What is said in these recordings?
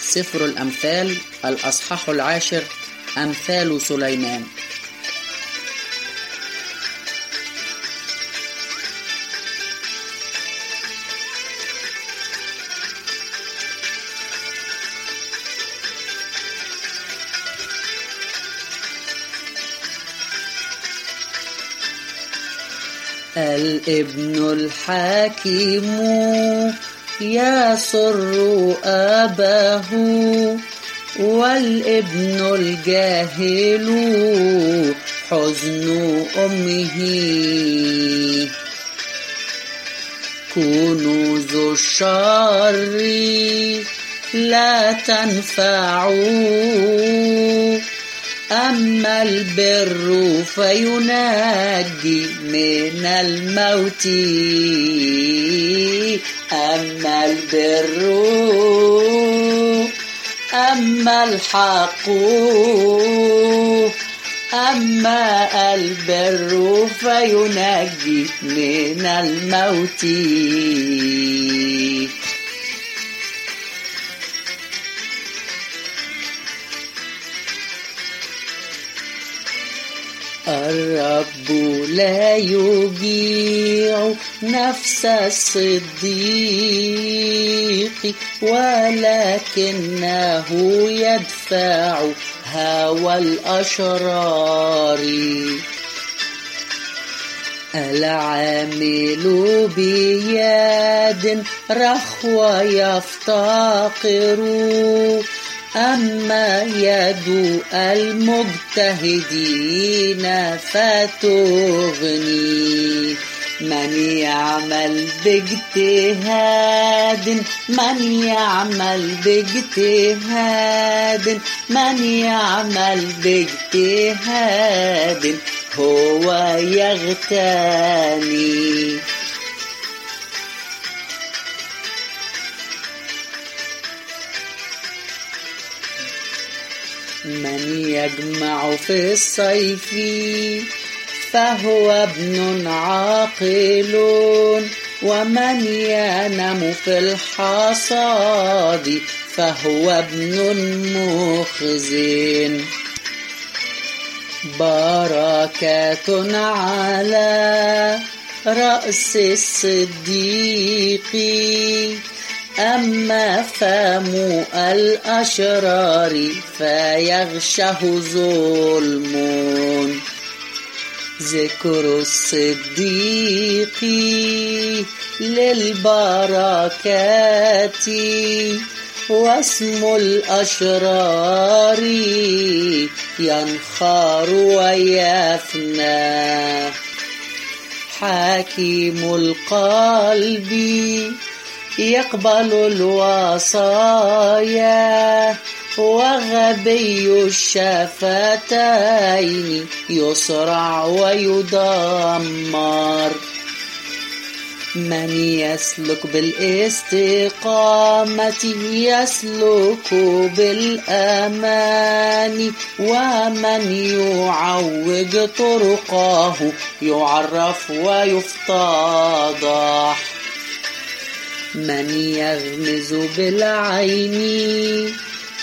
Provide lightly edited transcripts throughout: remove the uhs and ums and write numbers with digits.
سفر الأمثال الأصحاح 10 أمثال سليمان. الابن الحكيم يسر أباه، والابن الجاهل حزن أمه. كنوز الشر لا تنفع، أما البر فينجي من الموت. أما البر أما الحق أما البر فينجي من الموت. الرب لا يجيع نفس الصديق، ولكنه يدفع هوى الأشرار. العامل بيد رخوة يفتقر، أما يد المجتهدين فتغني. من يعمل باجتهاد من يعمل باجتهاد من يعمل باجتهاد هو يغتني. من يجمع في الصيف فهو ابن عاقل، ومن ينام في الحصاد فهو ابن مخزن. بركة على رأس الصديق، أما فم الأشرار فيغشه ظلم. ذكر الصديق للبركات، واسم الأشرار ينخر ويفنى. حكيم القلب يقبل الوصايا، وغبي الشفتين يصرع ويدمر. من يسلك بالاستقامة يسلك بالأمان، ومن يعوج طرقه يعرف ويفتضح. من يغمز بالعين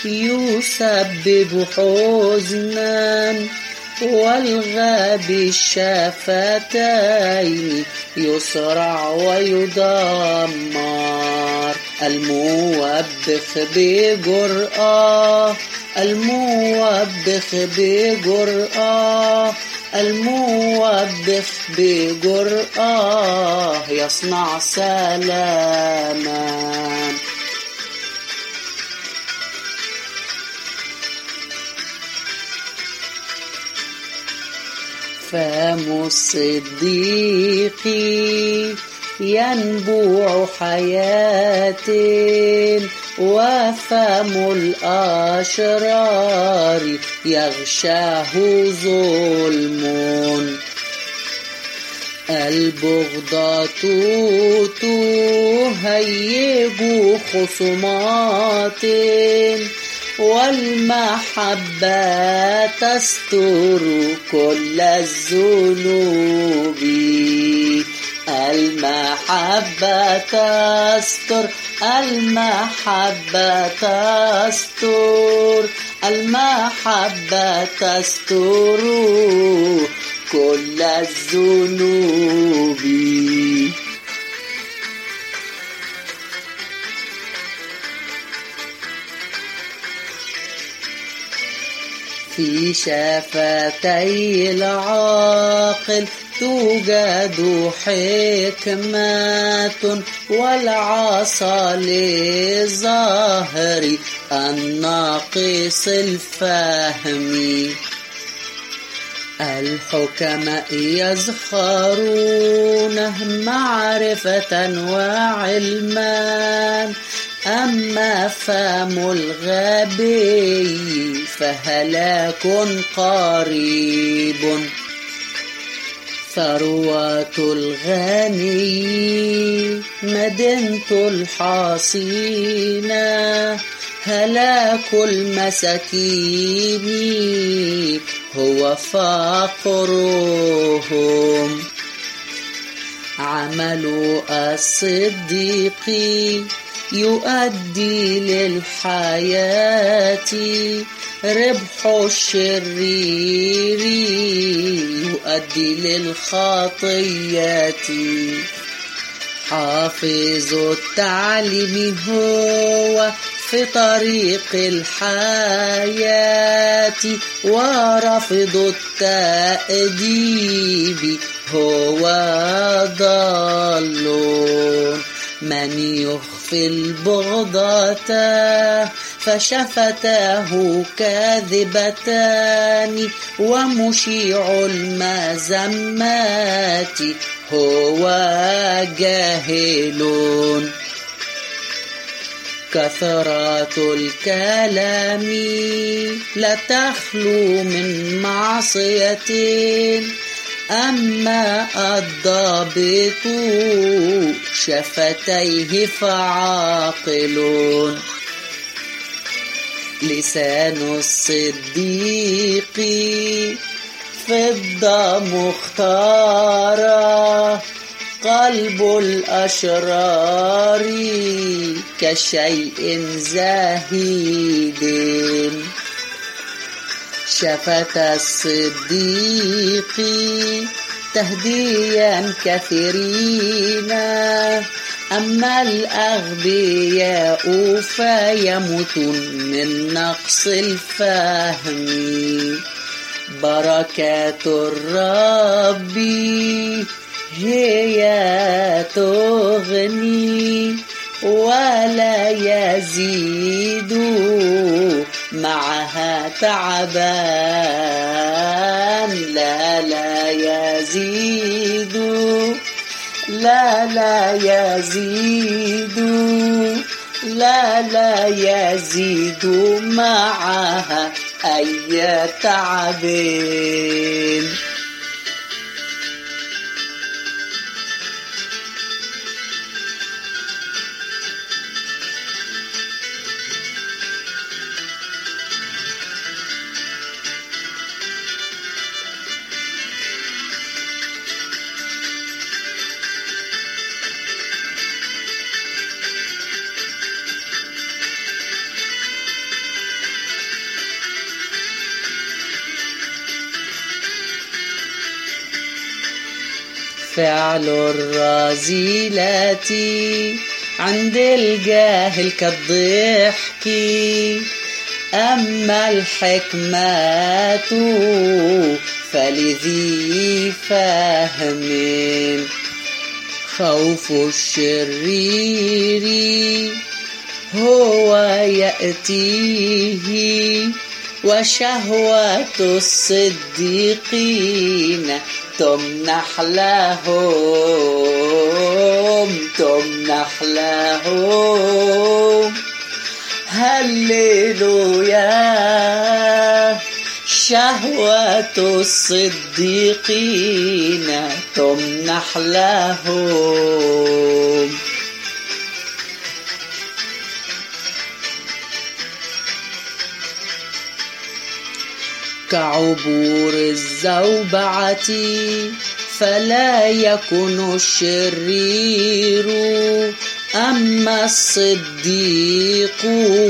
يسبب حزنا، والغبي الشفتين يصرع ويدمر. الموبخ بجرأة الموبخ بجرأة الموبخ بجرأة يصنع سلاما. فم الصديق ينبوع حياة، وفم الأشرار يغشاه ظلم. البغضة تهيج خصومات، والمحبة تستر كل الذنوب. المحبة تستر، المحبة تستر، المحبة تستر كل الذنوب. في شفتي العاقل توجد حكمة، والعصا للظهر الناقص الفهم. الحكماء يزخرون معرفة وعلما، أما فم الغبي فهلاك قريب. ثروة الغني مدينة الحصين، هلاك المساكين هو فقرهم. عمل الصديق يؤدي للحياة، ربح الشرير يؤدي للخطية. حافظ التعليم هو في طريق الحياة، ورافض التأديب هو ضال. من يخفي البغضة فشفتاه كاذبتان، ومشيع المذمات هو جاهل. كثرة الكلام لا تخلو من معصية، أما الضابط شفتيه فعاقل. لسان الصديق فضة مختارة، قلب الأشرار كشيء زاهد. شفت الصديق تهديا كثيرين، أما الأغبياء فيموتون من نقص الفهم. بركات الرب هي تغني ولا يزيد معها تعبان. لا يزيد، لا يزيد، لا يزيد معها أي تعبين. فعل الرذيلة عند الجاهل كالضحك، أما الحكمة فلذي فهم. خوف الشرير هو يأتيه، وشهوة الصديقين تمنح لهم. هللويا. شهوة الصديقين تمنح لهم. كعبور الزوبعة فلا يكن الشرير، أما الصديق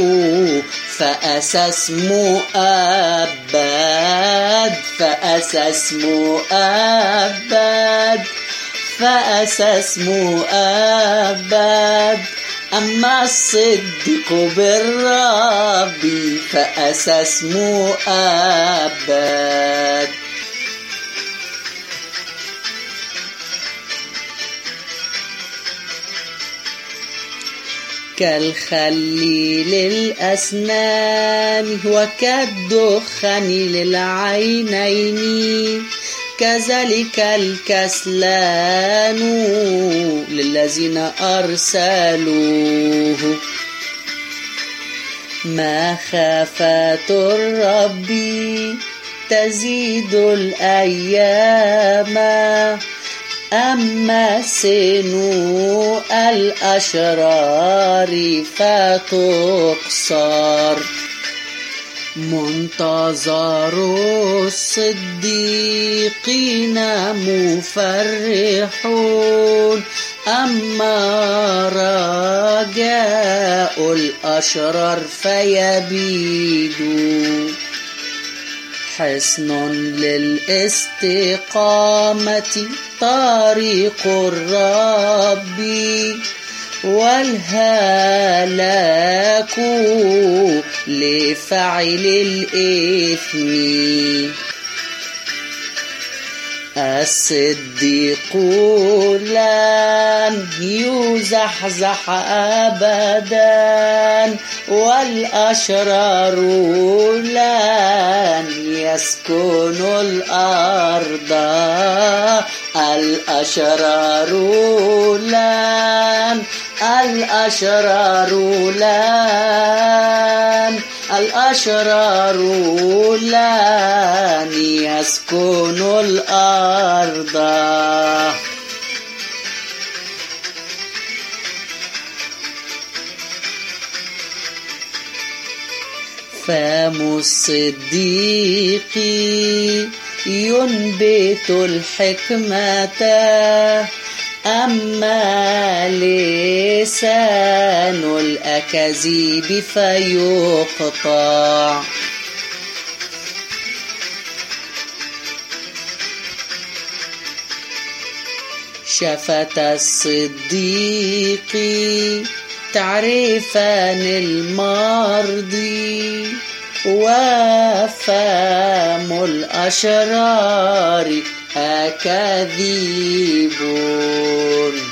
فأساس مؤبد، فأساس مؤبد، فأساس مؤبد. أما الصديق بالرب فأساس مؤبد. كالخل للأسنان وكالدخن للعينين، كذلك الكسلان للذين أرسلوه. مخافة الرب تزيد الأيام، أما سن الأشرار فتقصر. منتظر الصديقين مفرحون، أما رجاء الأشرار فيبيد. حصن للاستقامة طريق الرب، والهلاك لفعل الإثم. الصديق لن يزحزح أبدا، والأشرار لن يسكنوا الأرض. الأشرار لن، الأشرار لن، الأشرار لن يسكنوا الأرض. فم الصديق ينبت الحكمة، أما لسان الأكاذيب فيقطع. شفة الصديق تعرفان المرضي، وفم الأشرار أكاذيب.